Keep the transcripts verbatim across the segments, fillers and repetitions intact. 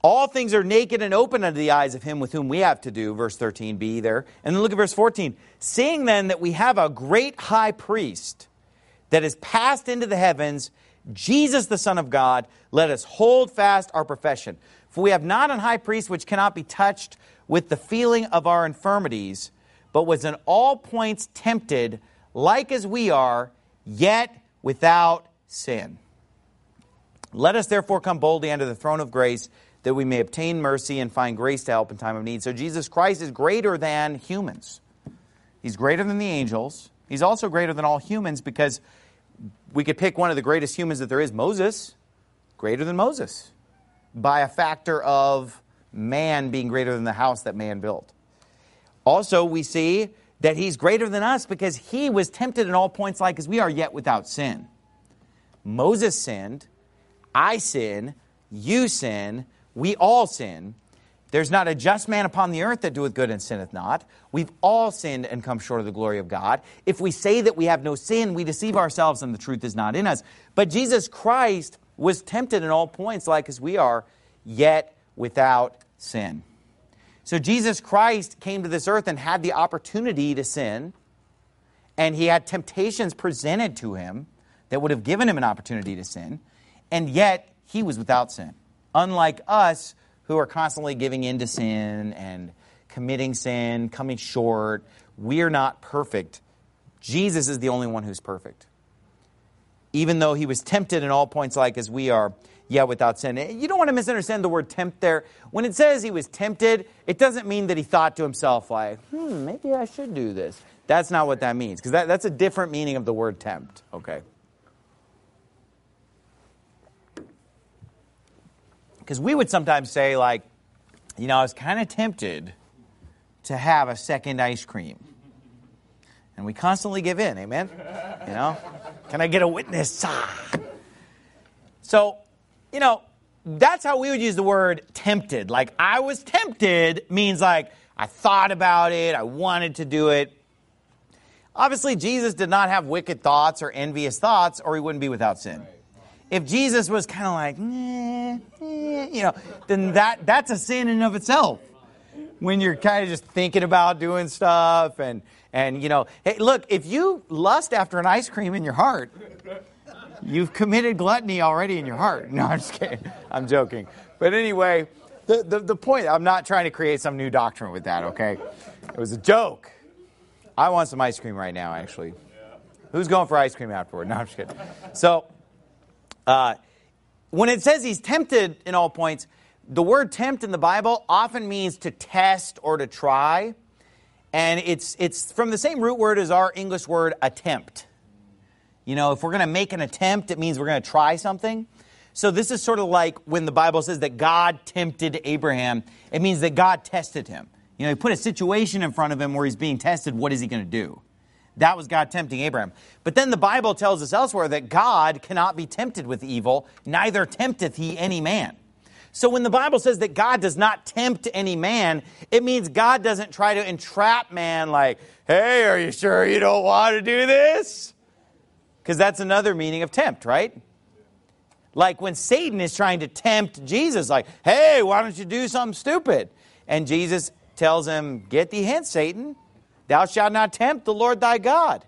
All things are naked and open unto the eyes of him with whom we have to do, verse thirteen b there. And then look at verse fourteen. Seeing then that we have a great high priest that is passed into the heavens, Jesus the Son of God, let us hold fast our profession. For we have not an high priest which cannot be touched with the feeling of our infirmities, but was in all points tempted, like as we are, yet without sin. Let us therefore come boldly unto the throne of grace, that we may obtain mercy and find grace to help in time of need. So Jesus Christ is greater than humans. He's greater than the angels. He's also greater than all humans, because we could pick one of the greatest humans that there is, Moses, greater than Moses, by a factor of man being greater than the house that man built. Also, we see that he's greater than us because he was tempted in all points like as we are, yet without sin. Moses sinned, I sin, you sin, we all sin. There's not a just man upon the earth that doeth good and sinneth not. We've all sinned and come short of the glory of God. If we say that we have no sin, we deceive ourselves and the truth is not in us. But Jesus Christ was tempted in all points like as we are, yet without sin. So Jesus Christ came to this earth and had the opportunity to sin, and he had temptations presented to him that would have given him an opportunity to sin, and yet he was without sin. Unlike us, who are constantly giving in to sin and committing sin, coming short, we're not perfect. Jesus is the only one who's perfect. Even though he was tempted in all points like as we are, yet without sin. You don't want to misunderstand the word tempt there. When it says he was tempted, it doesn't mean that he thought to himself like, hmm, maybe I should do this. That's not what that means, because that, that's a different meaning of the word tempt, okay? Because we would sometimes say, like, you know, I was kind of tempted to have a second ice cream. And we constantly give in, amen? You know? Can I get a witness? Ah. So, you know, that's how we would use the word tempted. Like, I was tempted means like, I thought about it, I wanted to do it. Obviously, Jesus did not have wicked thoughts or envious thoughts, or he wouldn't be without sin. If Jesus was kind of like, eh, eh, you know, then that that's a sin in and of itself. When you're kind of just thinking about doing stuff and, and you know, hey, look, if you lust after an ice cream in your heart, you've committed gluttony already in your heart. No, I'm just kidding. I'm joking. But anyway, the, the, the point, I'm not trying to create some new doctrine with that, okay? It was a joke. I want some ice cream right now, actually. Who's going for ice cream afterward? No, I'm just kidding. So, Uh, when it says he's tempted in all points, the word tempt in the Bible often means to test or to try. And it's it's from the same root word as our English word attempt. You know, if we're going to make an attempt, it means we're going to try something. So this is sort of like when the Bible says that God tempted Abraham. It means that God tested him. You know, he put a situation in front of him where he's being tested. What is he going to do? That was God tempting Abraham. But then the Bible tells us elsewhere that God cannot be tempted with evil, neither tempteth he any man. So when the Bible says that God does not tempt any man, it means God doesn't try to entrap man like, hey, are you sure you don't want to do this? Because that's another meaning of tempt, right? Like when Satan is trying to tempt Jesus, like, hey, why don't you do something stupid? And Jesus tells him, get thee hence, Satan. Thou shalt not tempt the Lord thy God.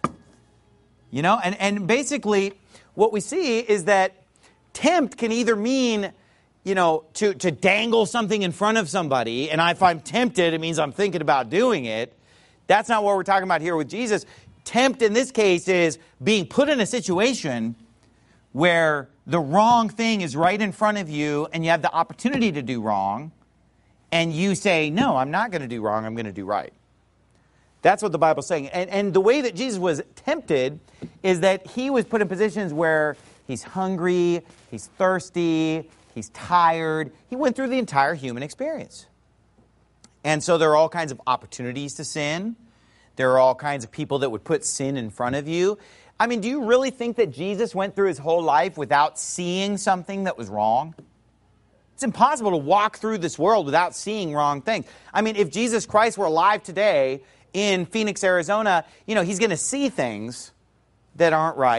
You know, and, and basically what we see is that tempt can either mean, you know, to, to dangle something in front of somebody. And if I'm tempted, it means I'm thinking about doing it. That's not what we're talking about here with Jesus. Tempt in this case is being put in a situation where the wrong thing is right in front of you and you have the opportunity to do wrong. And you say, no, I'm not going to do wrong. I'm going to do right. That's what the Bible's saying. And, and the way that Jesus was tempted is that he was put in positions where he's hungry, he's thirsty, he's tired. He went through the entire human experience. And so there are all kinds of opportunities to sin. There are all kinds of people that would put sin in front of you. I mean, do you really think that Jesus went through his whole life without seeing something that was wrong? It's impossible to walk through this world without seeing wrong things. I mean, if Jesus Christ were alive today in Phoenix, Arizona, you know, he's going to see things that aren't right.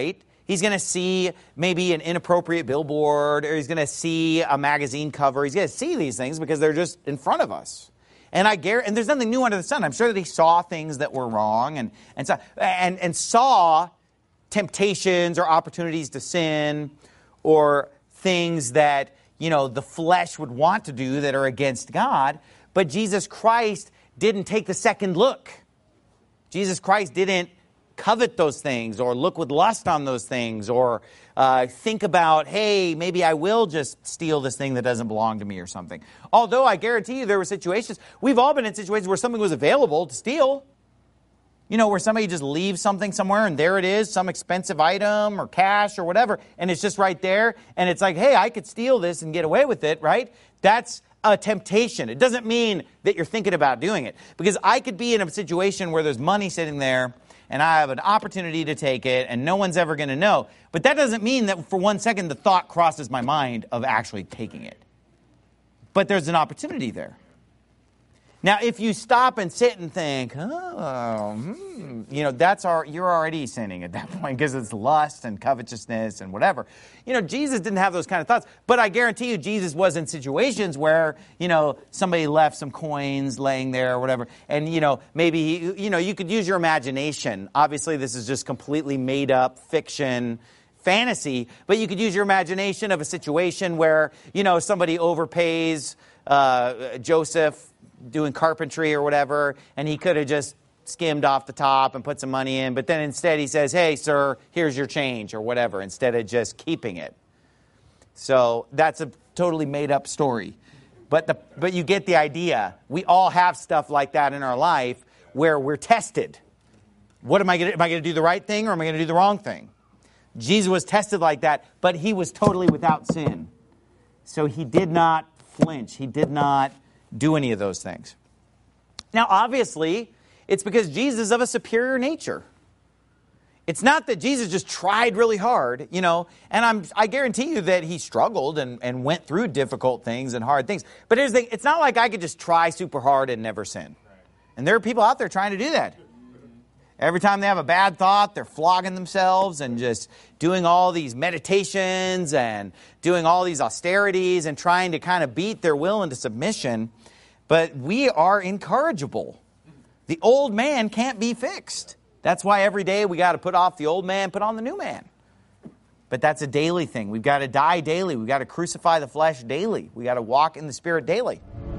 He's going to see maybe an inappropriate billboard, or he's going to see a magazine cover. He's going to see these things because they're just in front of us. And I guarantee, and there's nothing new under the sun. I'm sure that he saw things that were wrong and and saw, and, and saw temptations or opportunities to sin or things that, you know, the flesh would want to do that are against God. But Jesus Christ didn't take the second look. Jesus Christ didn't covet those things or look with lust on those things or uh, think about, hey, maybe I will just steal this thing that doesn't belong to me or something. Although I guarantee you there were situations, we've all been in situations where something was available to steal. You know, where somebody just leaves something somewhere and there it is, some expensive item or cash or whatever, and it's just right there. And it's like, hey, I could steal this and get away with it, right? That's a temptation. It doesn't mean that you're thinking about doing it. Because I could be in a situation where there's money sitting there and I have an opportunity to take it, and no one's ever going to know. But that doesn't mean that for one second the thought crosses my mind of actually taking it. But there's an opportunity there. Now, if you stop and sit and think, oh, hmm, you know, that's our, you're already sinning at that point because it's lust and covetousness and whatever. You know, Jesus didn't have those kind of thoughts. But I guarantee you Jesus was in situations where, you know, somebody left some coins laying there or whatever. And, you know, maybe, he, you know, you could use your imagination. Obviously, this is just completely made up fiction, fantasy. But you could use your imagination of a situation where, you know, somebody overpays uh, Joseph doing carpentry or whatever, and he could have just skimmed off the top and put some money in, but then instead he says, hey, sir, here's your change or whatever, instead of just keeping it. So that's a totally made-up story. But the but you get the idea. We all have stuff like that in our life where we're tested. What am I going to, am I going to do the right thing or am I going to do the wrong thing? Jesus was tested like that, but he was totally without sin. So he did not flinch. He did not do any of those things. Now, obviously, it's because Jesus is of a superior nature. It's not that Jesus just tried really hard, you know, and I'm, I guarantee you that he struggled and, and went through difficult things and hard things. But here's the thing, it's not like I could just try super hard and never sin. And there are people out there trying to do that. Every time they have a bad thought, they're flogging themselves and just doing all these meditations and doing all these austerities and trying to kind of beat their will into submission. But we are incorrigible. The old man can't be fixed. That's why every day we got to put off the old man, put on the new man. But that's a daily thing. We've got to die daily. We've got to crucify the flesh daily. We've got to walk in the Spirit daily.